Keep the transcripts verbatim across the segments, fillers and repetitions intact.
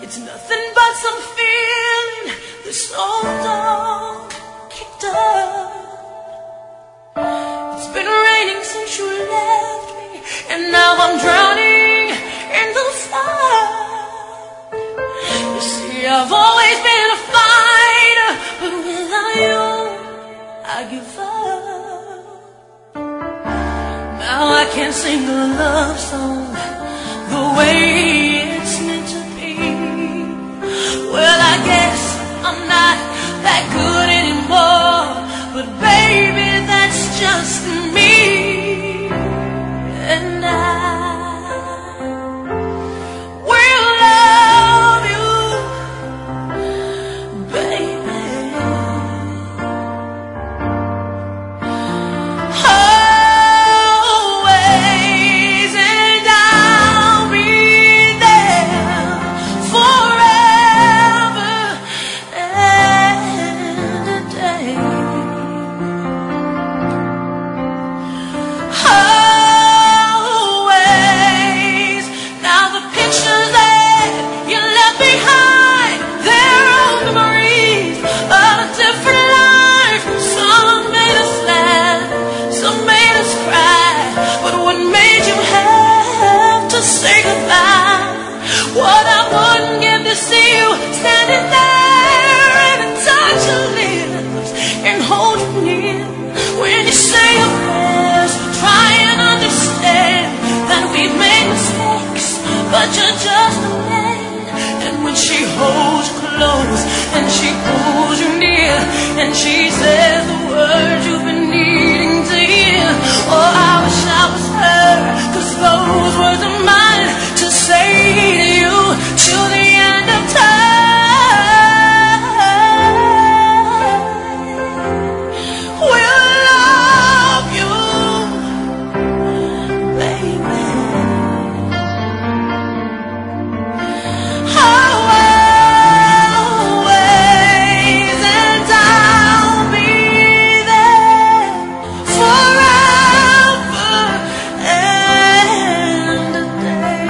It's nothing but some feeling that's so dark, kicked up. It's been raining since you left me, and now I'm drowning in the flood. You see, I've always been a fighter, but without you, I give up. Now I can't sing a love song the way it's meant to be. Well, I guess I'm not that good anymore, but baby, that's just me. And I will love you, baby. Always, and I'll be there forever and a day. Always. Now the pictures that you left behind, they're all memories of a different life. Some made us laugh, some made us cry, but what made you have to say goodbye? What I wouldn't give to see you standing there and touch your lips and hold you near. When you say your prayers, try and understand that we've made mistakes, but you're just a man. And when she holds you close and she pulls you near and she says the words you've been needing to hear, oh, I wish I was her, 'cause those words are mine to say to you till the end of time. We'll love you, baby. Always, and I'll be there forever and a day.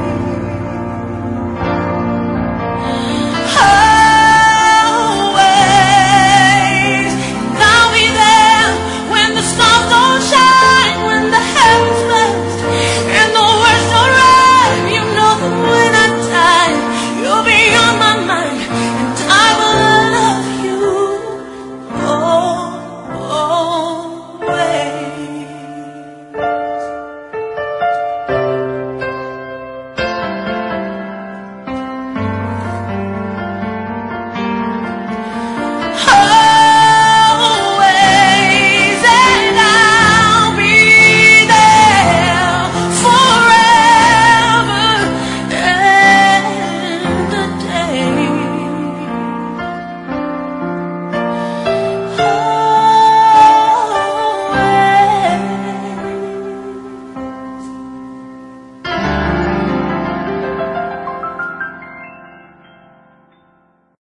Always, and I'll be there when the stars don't shine, when the heavens burst and the words don't rhyme. You know that when I die, you'll be on my mind, and I will love you always. Always, and I'll be there forever and a day.